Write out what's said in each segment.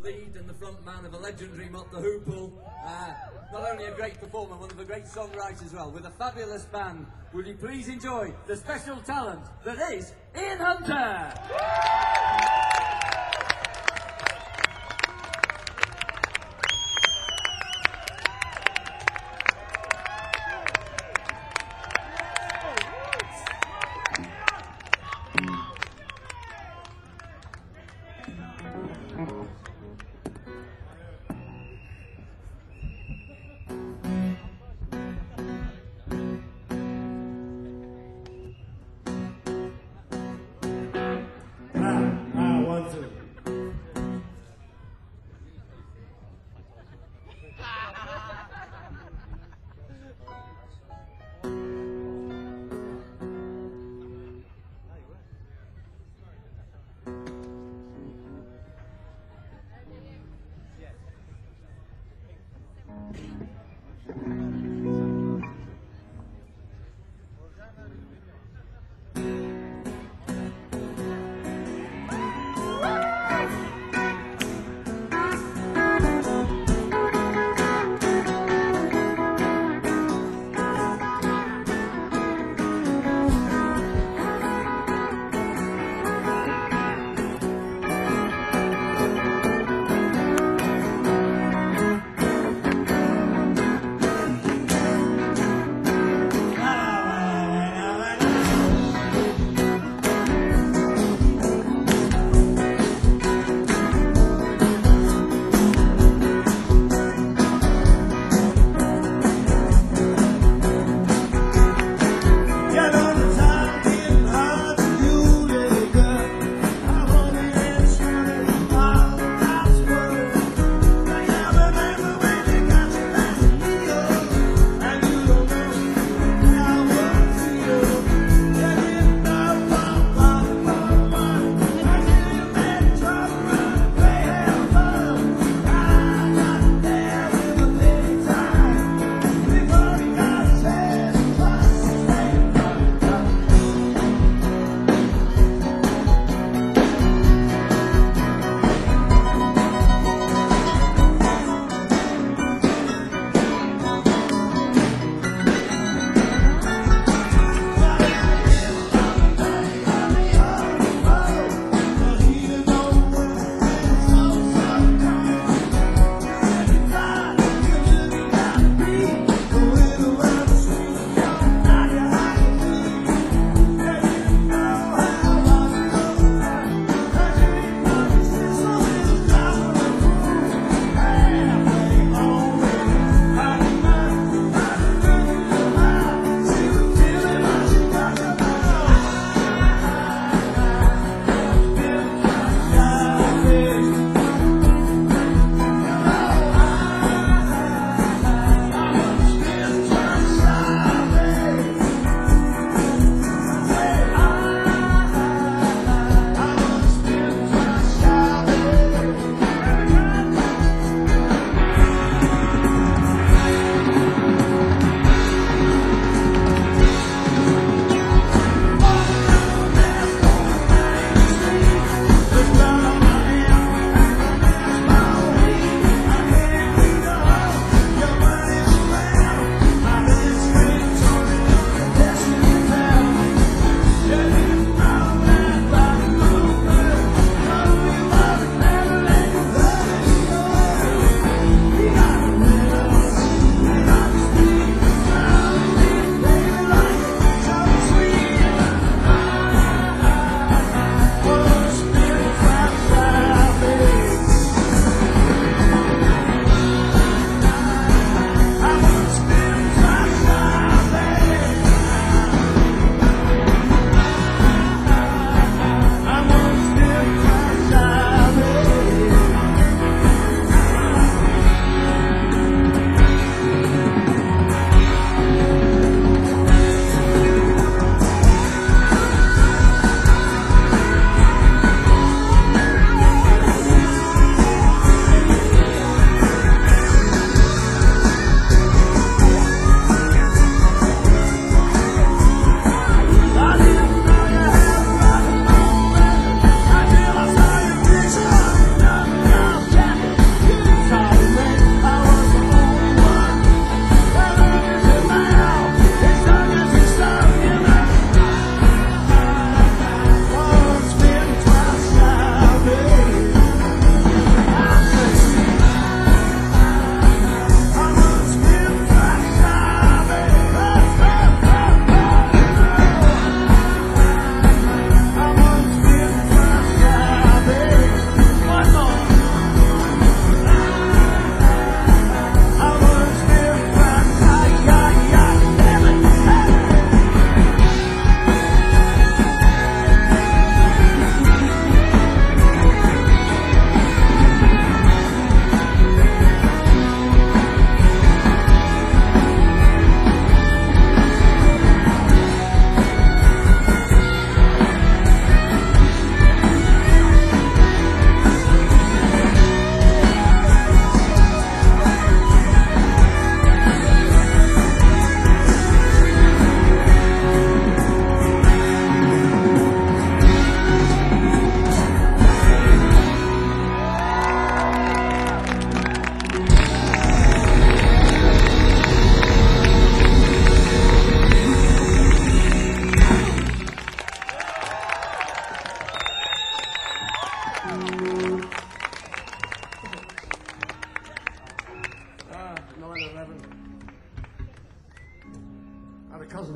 lead and the front man of a legendary Mott the Hoople. Not only a great performer, one of a great songwriter as well, with a fabulous band. Would you please enjoy the special talent that is Ian Hunter?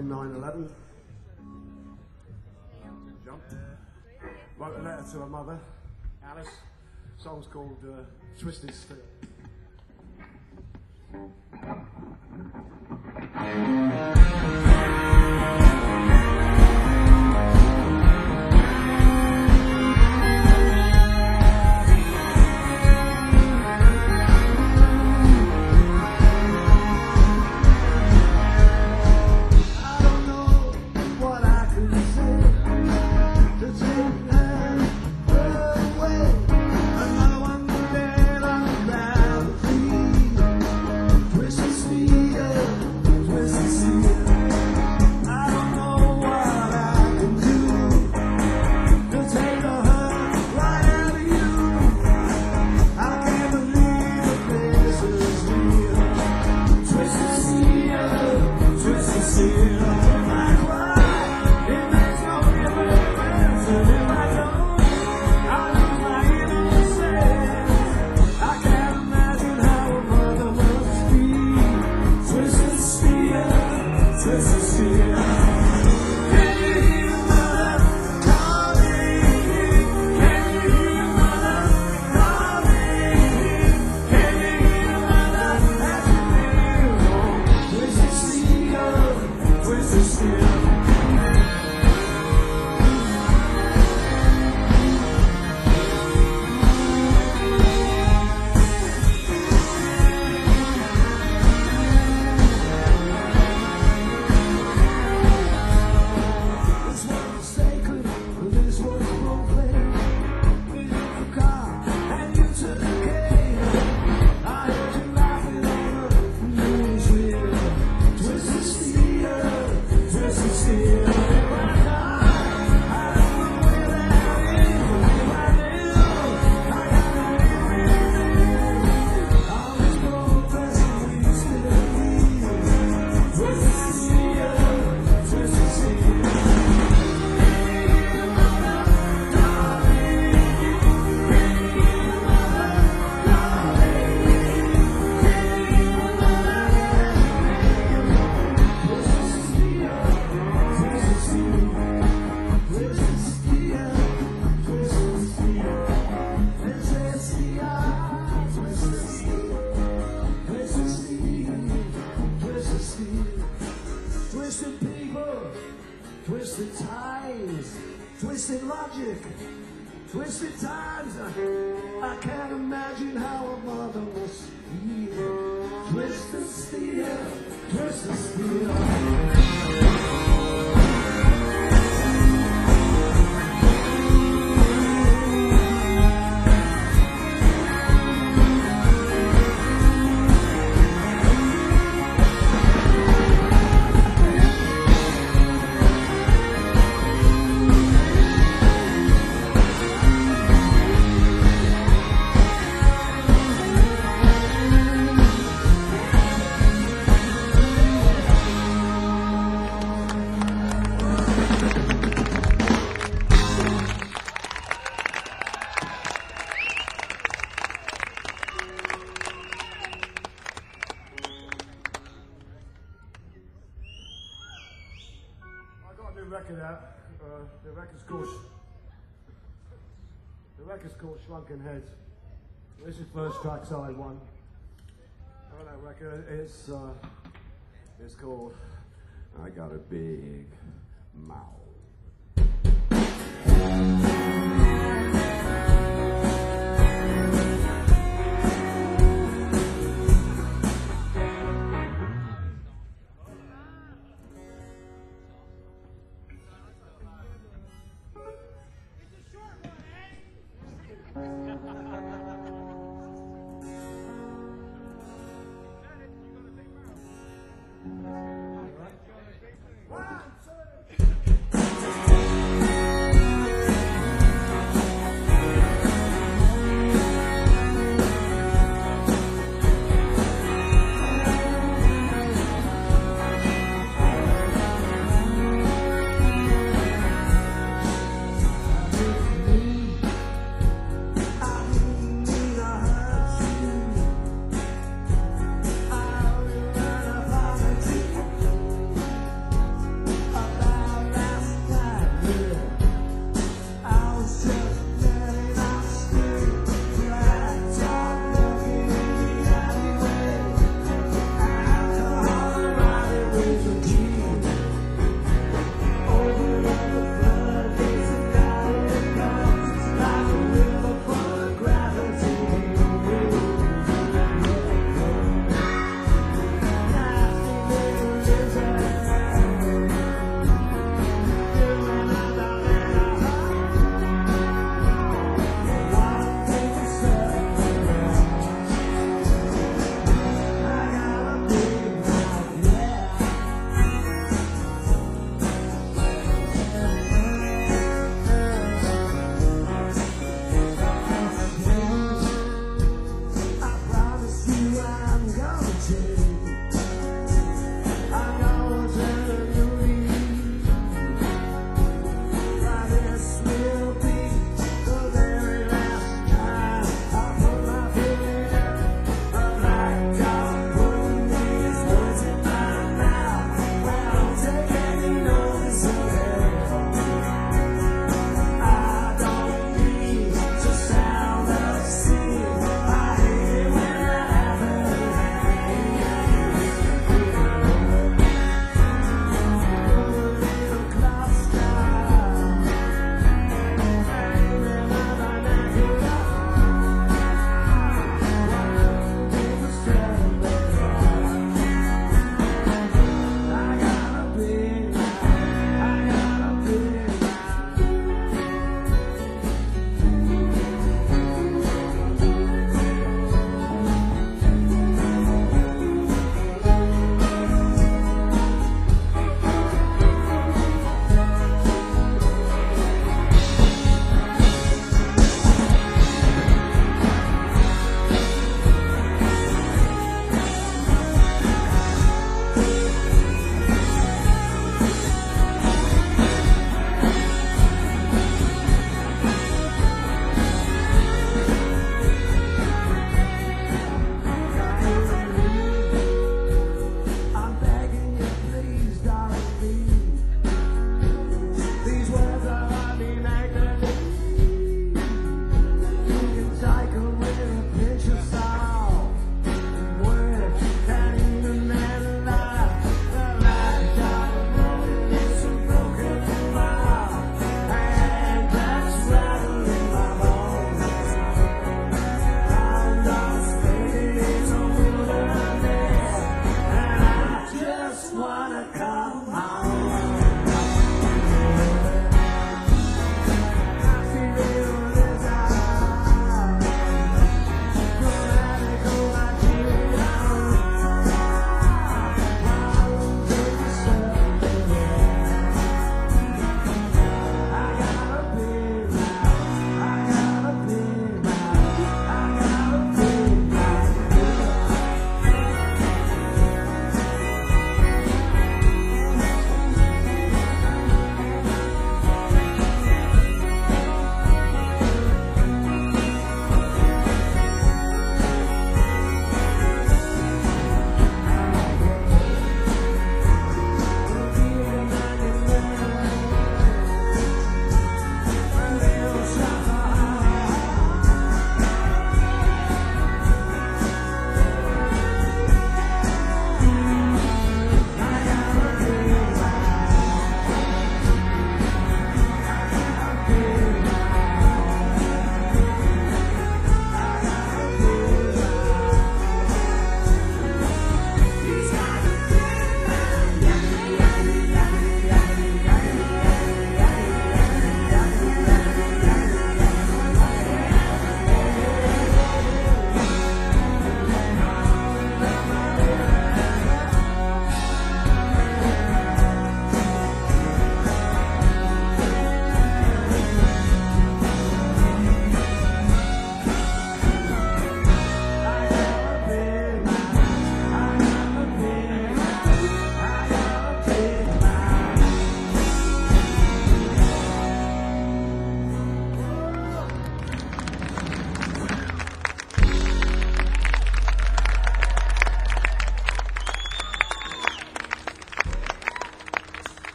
in 9/11. Jump. Wrote a letter to her mother, Alice. Song's called Twisted Steel. Twisted logic, twisted times. I can't imagine how a mother must feel. Twisted steel, twisted steel. The record's called Shrunken Heads. This is first track, side one. On that record, it's called I Got a Big Mouth.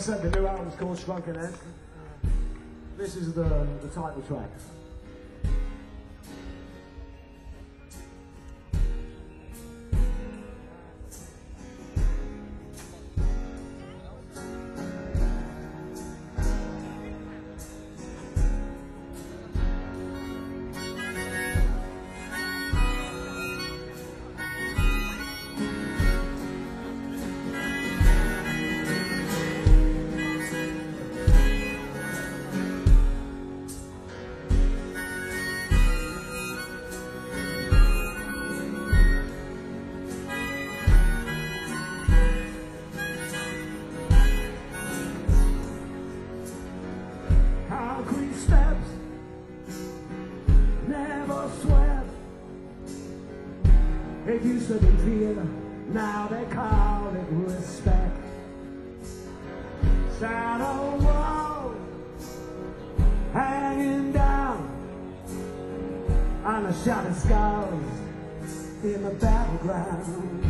said, the new album's called Shrunken Head. This is the title track. Concrete steps, never sweat. It used to be fear, now they call it respect. Shadow wall hanging down on the shattered skulls in the battleground.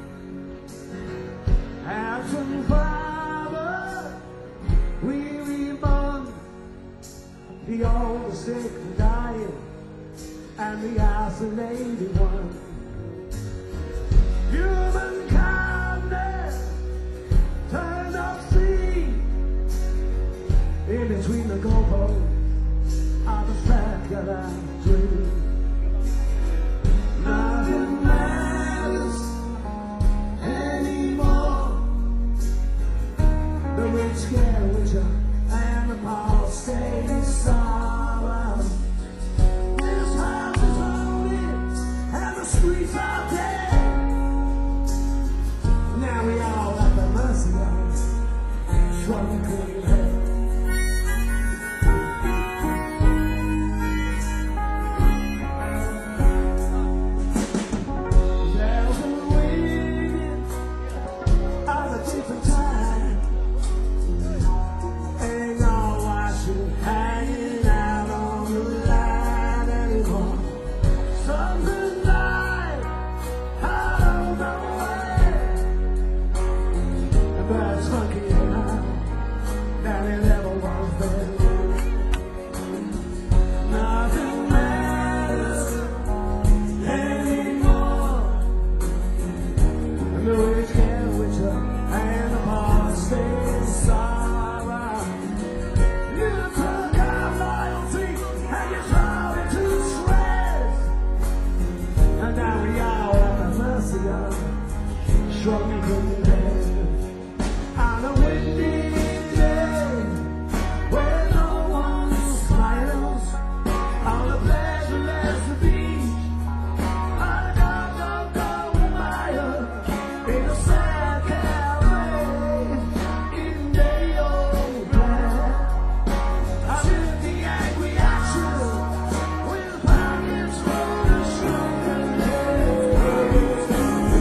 Absent father, we reborn. The old, the sick, the dying, and the isolated one. Human kindness turned up sea. In between the goalposts of a circular dream. Nothing matters anymore. The rich get richer and the poor stay sorrow. This house is haunted and the streets are dead. Now we all at the mercy of shrunken head. There's a wind of a different time. Ain't no washing hanging out on the line anymore. Something died out of nowhere. But it's funkier now than it ever was then. Nothing matters anymore. And the rich get richer and the poor stay sorrow. You took our loyalty and you throw it to shreds. And now we are at the mercy of shrunken head. On a windy day where no one smiles, on a pleasureless beach, on a golden mile, in a sad cafe, in day old black. I did the angry action with pockets full of shrunken heads.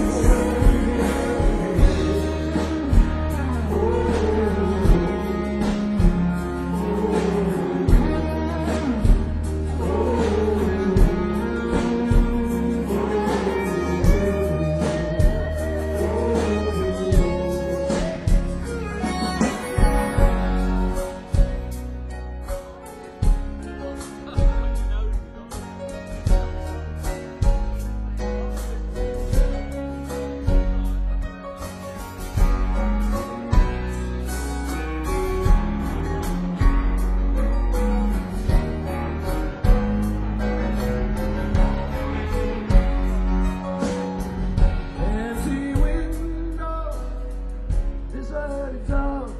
Empty window, deserted door.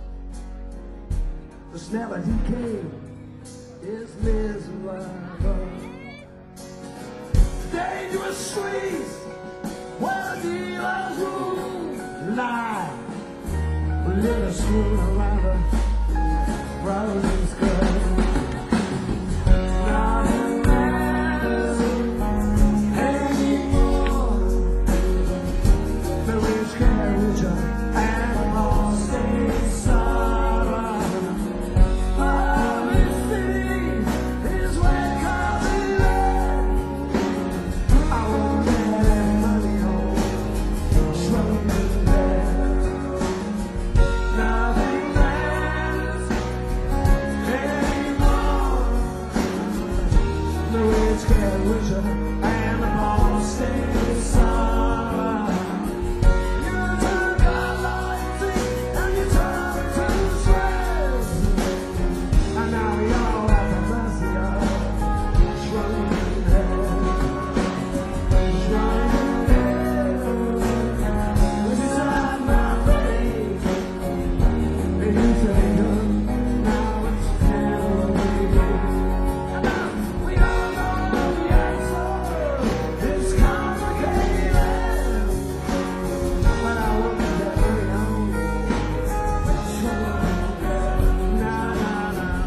The smell of decay is miserable. Dangerous streets where dealers room lie. Little strewn around a frozen skirt. Nothing matters anymore. The rich get richer and the poor stay sorrow. All we see is red carpet red. I won't get that money home, shrunken head. Nothing and the ball stays silent. You took our loyalty and you turned it to stress. And now we all have the mercy of shrunken heads. Shrunken heads. Inside my face, you say good, now it's Halloween. We all know the answer. It's complicated, but I won't carry on. Nah, nah, nah.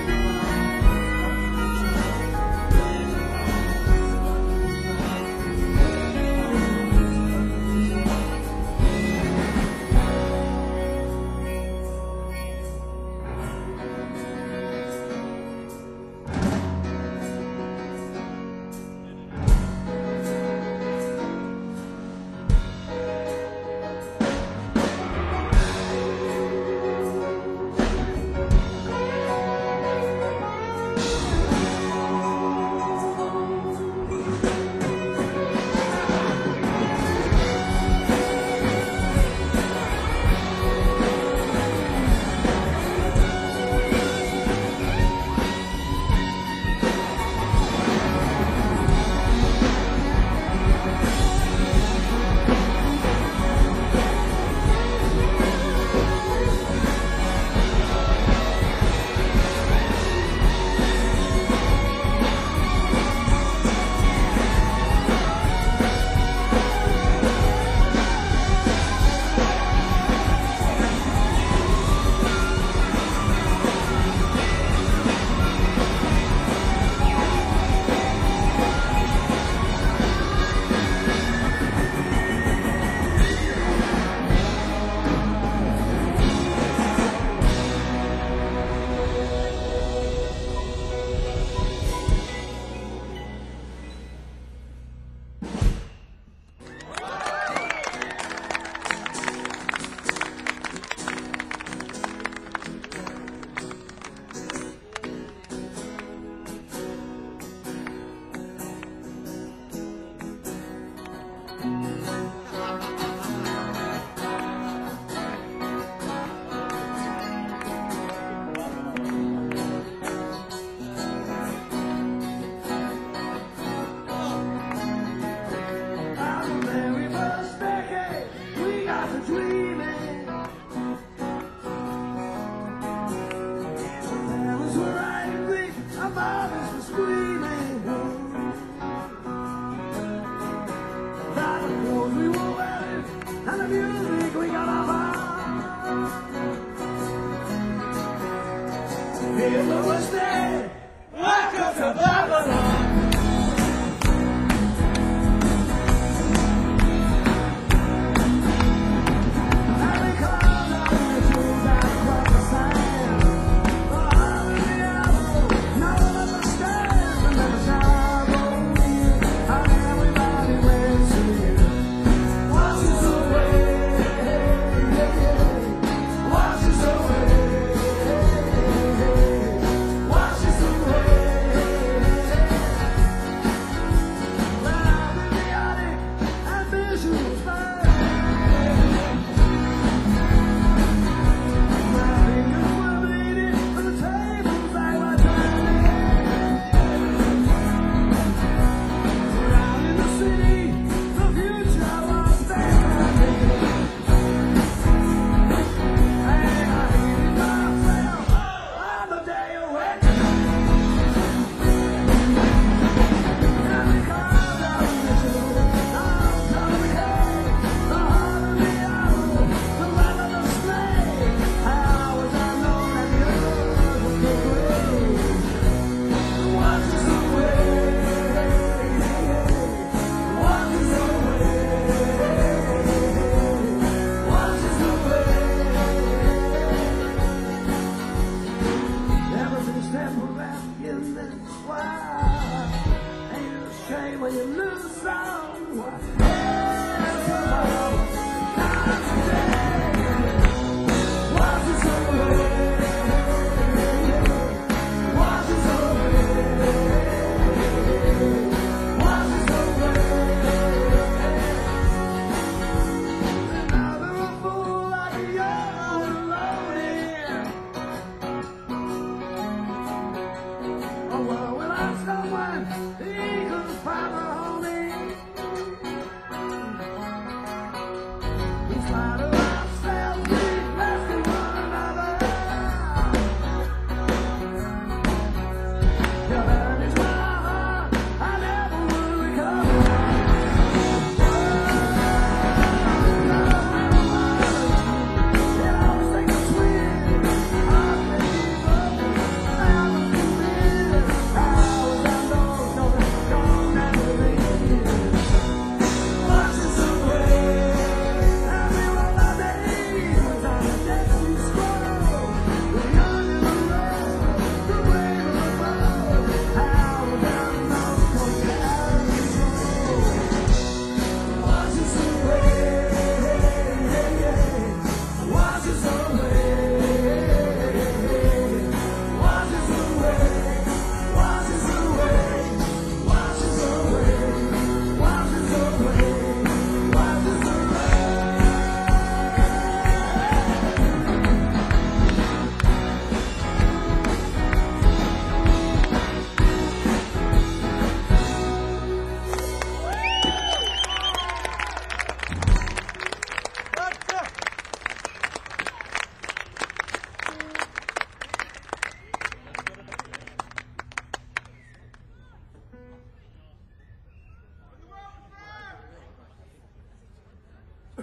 Hitler was dead, welcome to Babylon.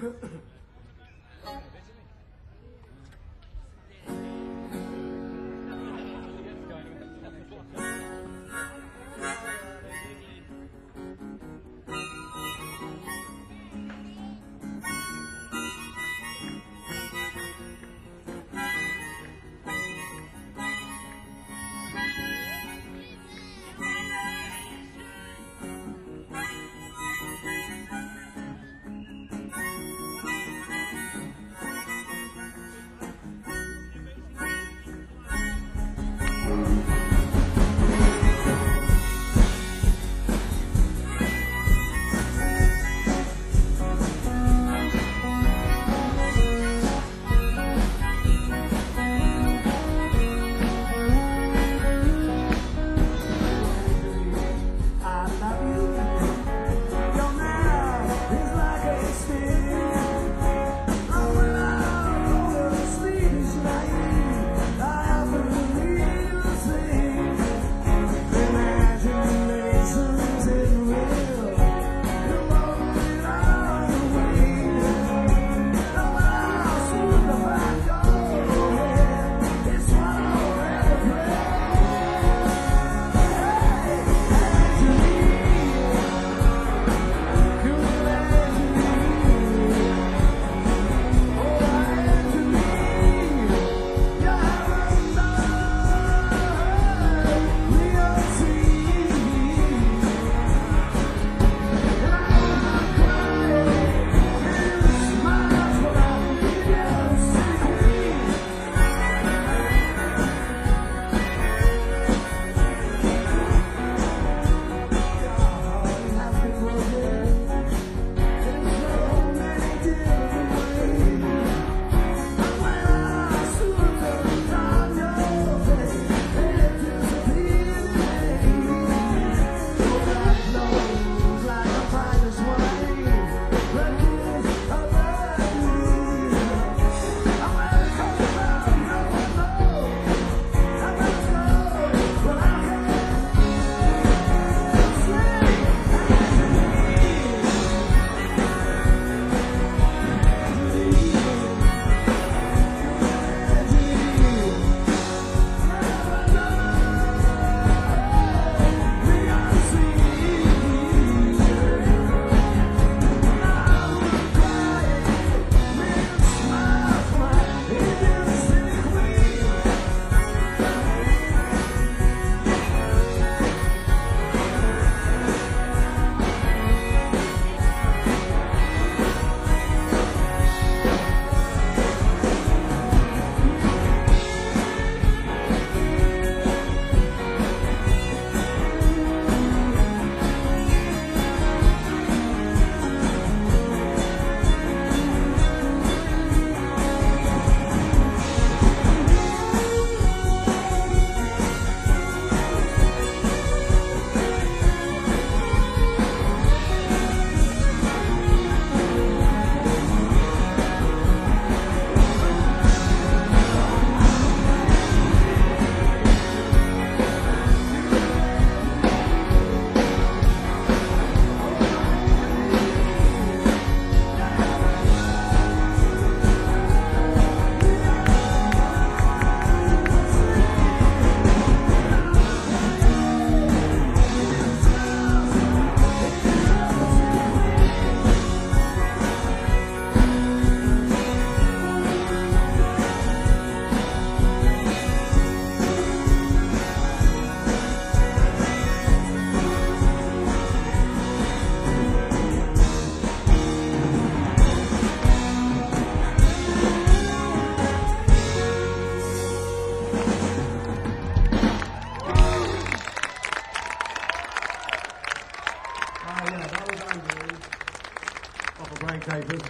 Papers.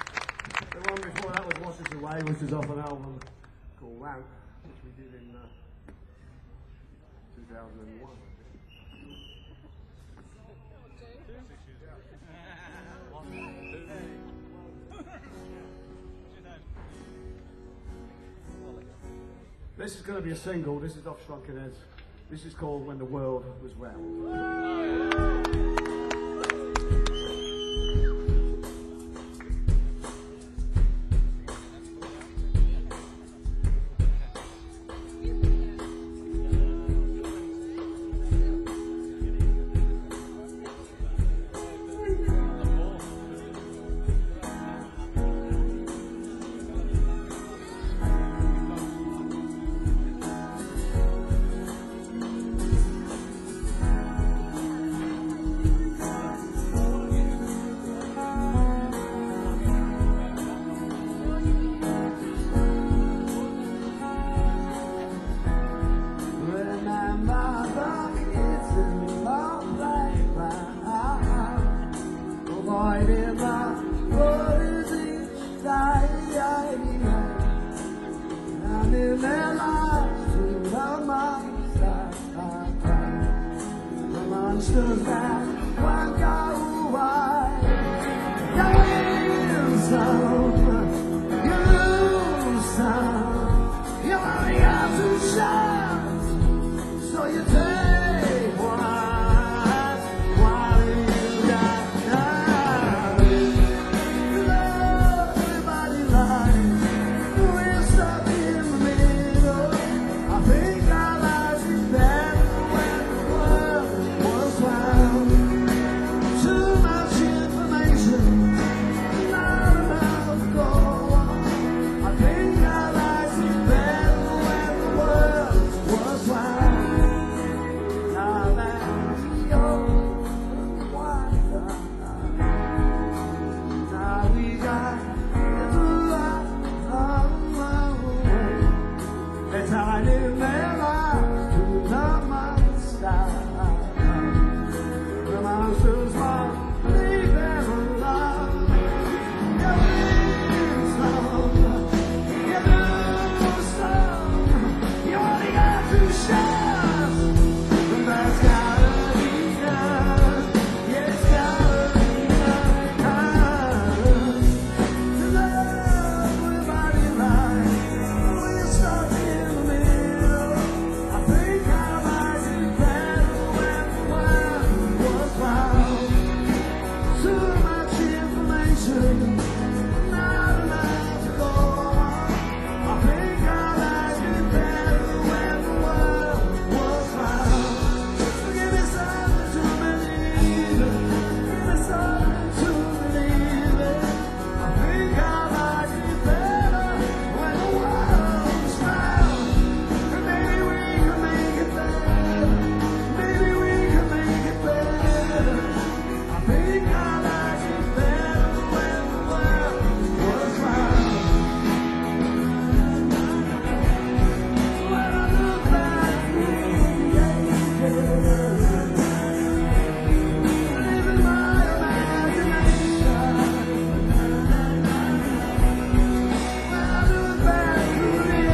The one before that was Wash Us Away, which is off an album called Ramp, which we did in 2001. This is going to be a single. This is off Shrunken Heads. This is called When the World Was Round. in my glories each day. And in their lives to the monsters that won't go away. You win some, you lose some. You only have two shots, so you take one while you got time. Love everybody lies, we're stuck in the middle. I think our lives is better when the world was round. Too much information, not enough to go on. I think our lives is better when the world was round. Now that you're wiser, now we got into our way. It's hiding their lives to the monster. The monsters won't leave them alone. You win some, you lose some. You only got two shots, and that's gotta be done. Yeah, it's gotta be done. To love everybody lies, we're stuck in the middle. I think our lives is better when the world was round. Too much information, not enough to go on. I think our lives is better when the world was round. So give me something to believe in. Give me something to believe in. I think our lives is better when the world was round. And maybe we can make it better. Maybe we can make it better. I think our lives is better when the world was round. When I look back, live in my imagination. When I look back through the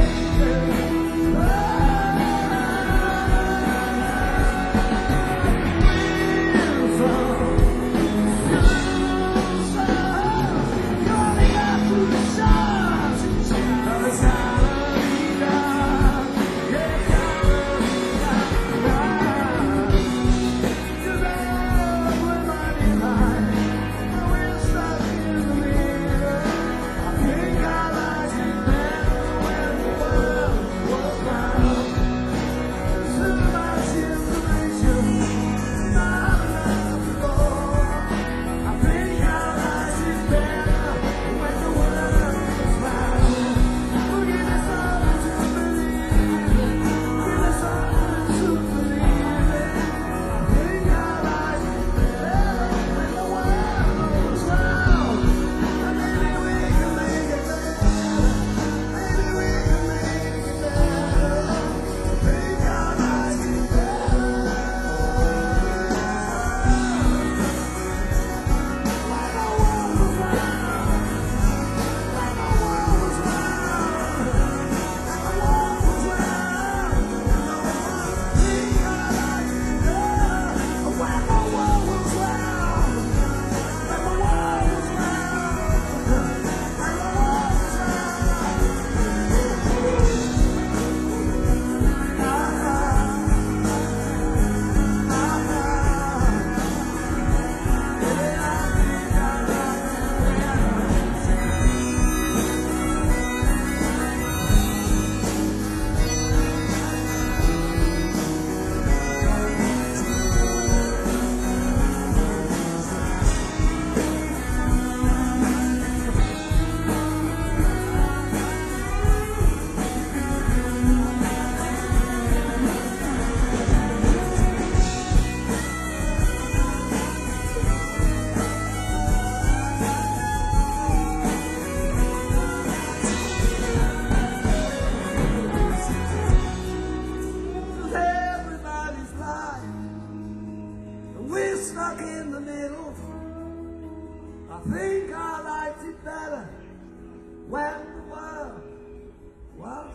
stuck in the middle. think I liked it better when the world was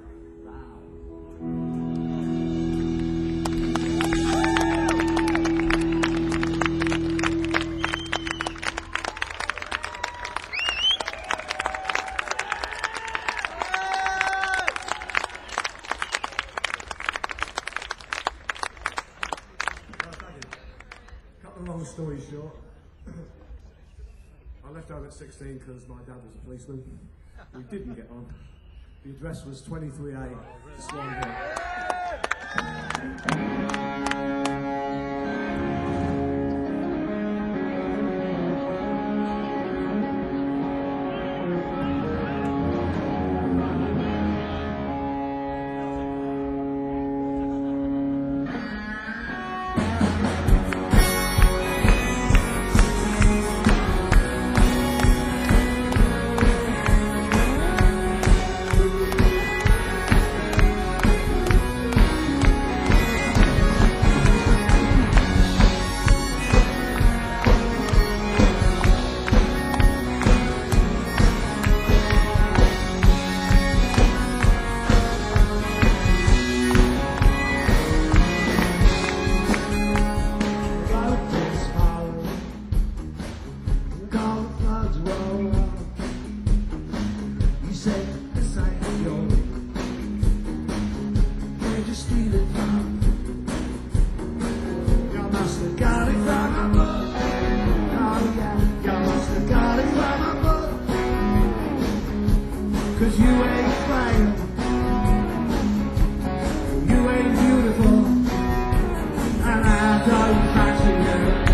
round. Long story short, I left home at 16 because my dad was a policeman. We didn't get on. The address was 23A, Swanhill. Cause you ain't fine, you ain't beautiful, and I don't fancy you.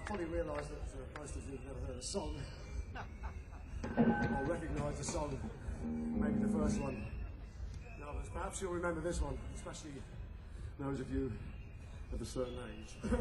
fully realise that most of you have never heard a song or recognise the song, maybe the first one. Now, but perhaps you'll remember this one, especially those of you of a certain age.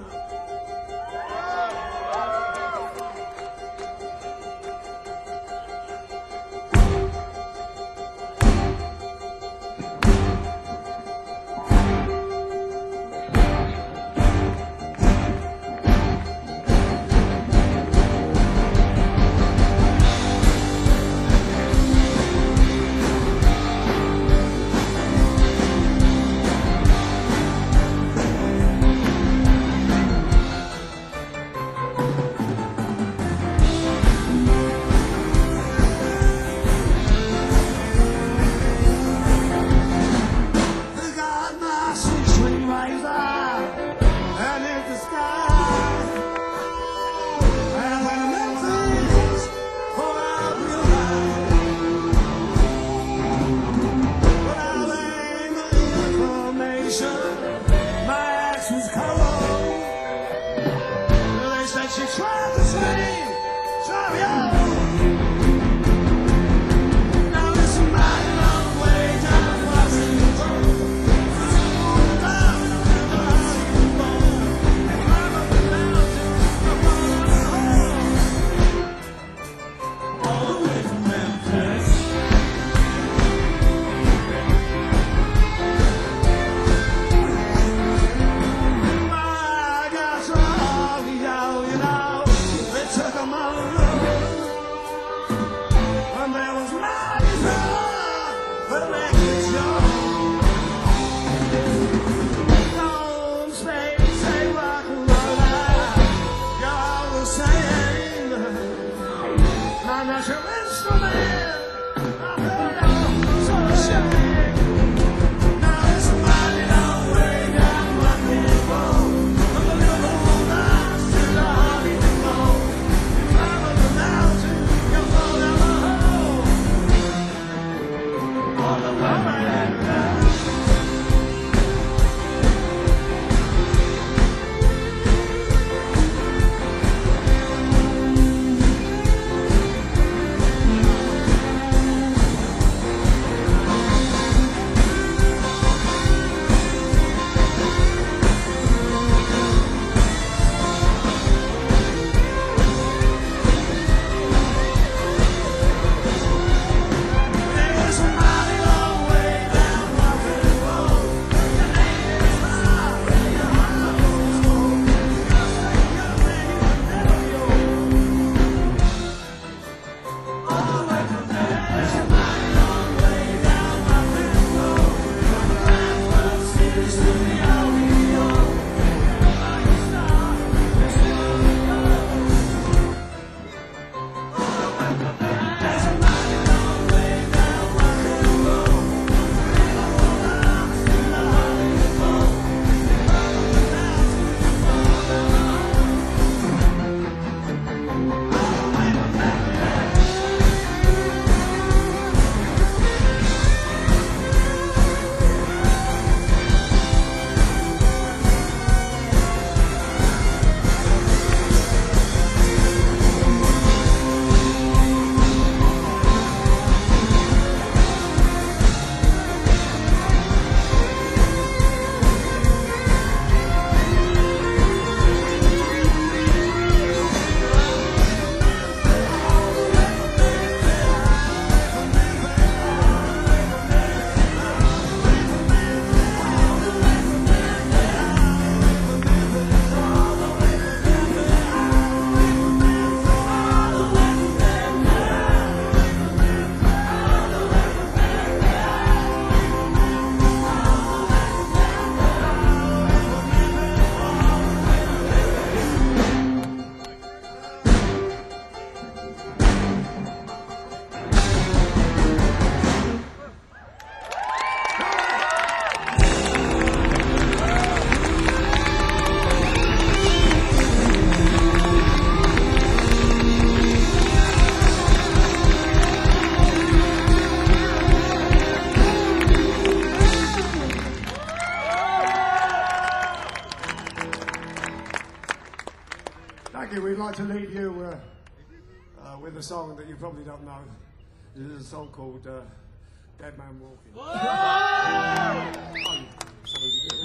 Thank you. We'd like to leave you with a song that you probably don't know. This is a song called Dead Man Walking. Oh, some of you do.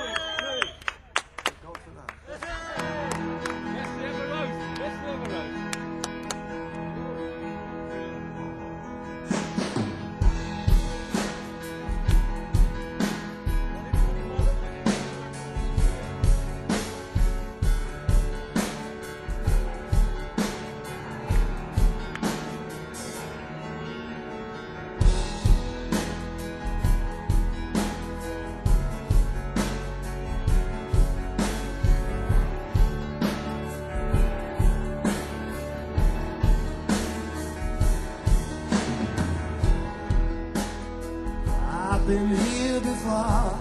Go for that. I've been here before.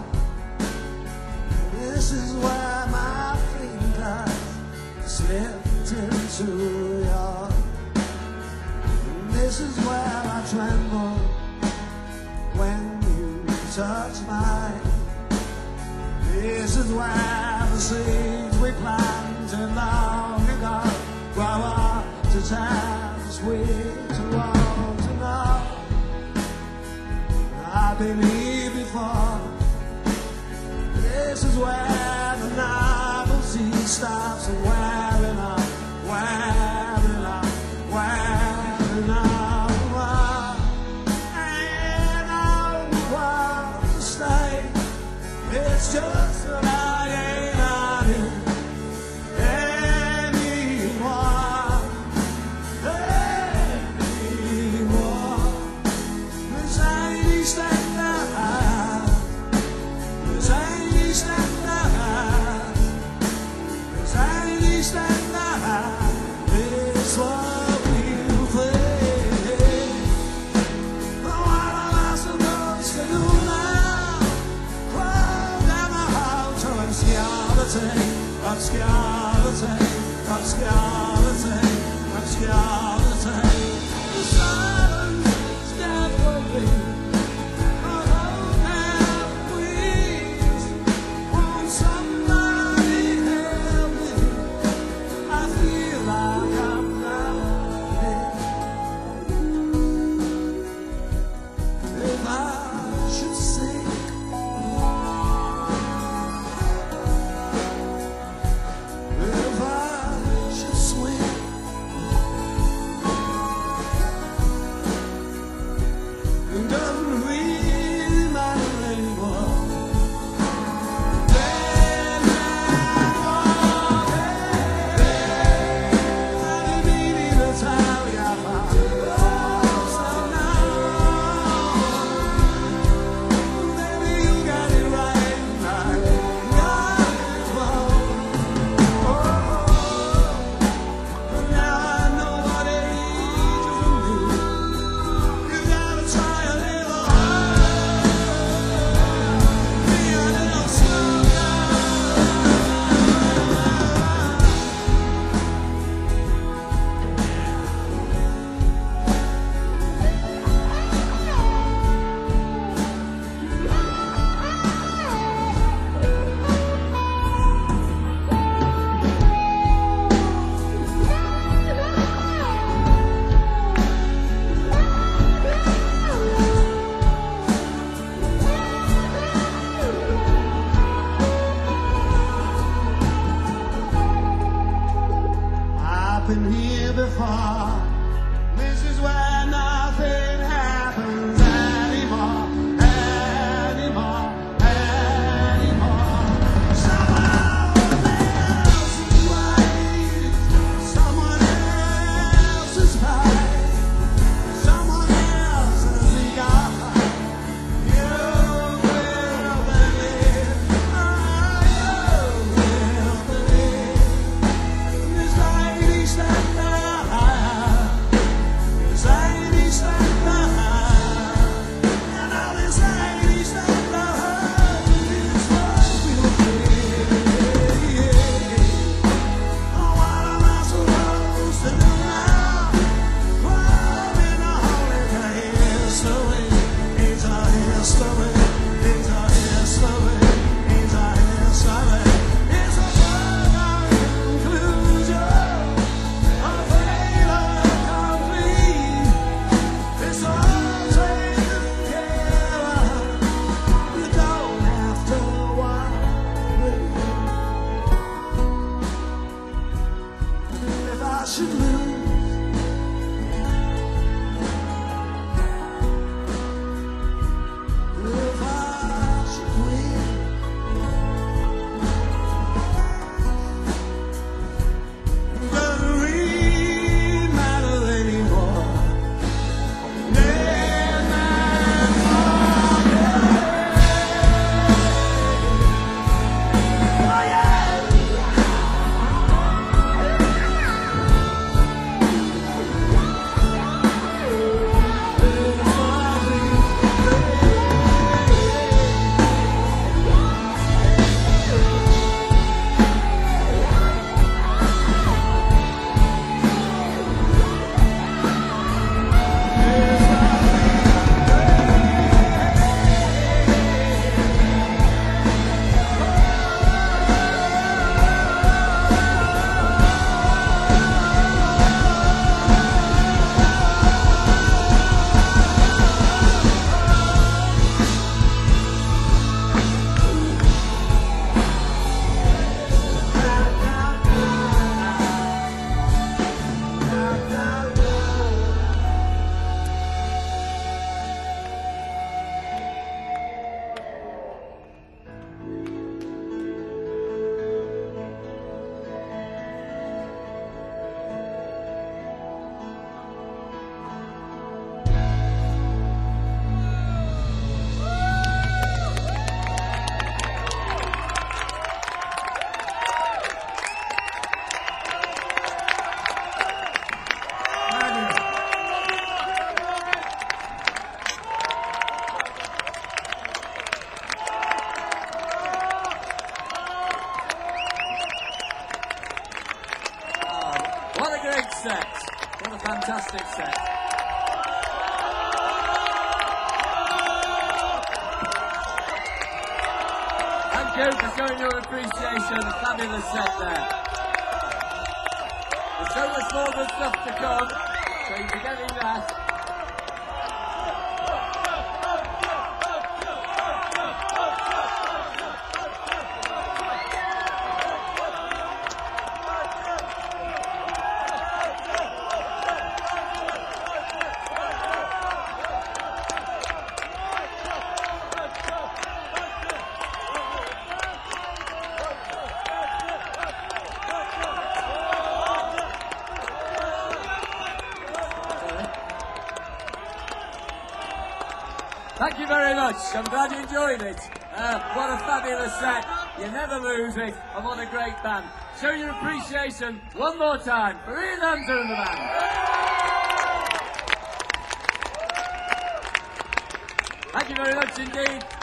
This is where my fingers slipped into yours. This is where I tremble when you touch mine. This is where the seeds we planted long ago grow up to taste sweet to want to know. I've been here before. This is where the novelty stops and wearing up, wearing up, wearing up. And I don't want to stay. It's just that I ain't on it anymore. Anymore. This ain't East End Live. This ain't East End Live. This ain't East End Live. It's what we'll play. Oh, what am I supposed to do now? Crawl down the hall to obscurity, obscurity, obscurity, obscurity. The silence is definitely a whole damn breeze. Won't somebody help me? I feel like I'm drowning. If I should sink, if I should swim, it doesn't really matter anymore. Dead man walking, I didn't mean to tell you about so now, maybe you got it right, got it wrong. Oh, now I know what ages of me. You gotta try a little harder, be a little stronger. I've been here before. This is where nothing happens anymore, anymore, anymore. Someone else's way, someone else's fight, someone else's ego. You will believe, you will believe. This lady stand up. set. What a fantastic set. Thank you for showing your appreciation. Fabulous set there. There's so much more good stuff to come, so you'll be getting that. Thank you very much. I'm glad you enjoyed it. What a fabulous set. You never lose it. And what a great band. Show your appreciation one more time for Ian Hunter and the band. Thank you very much indeed.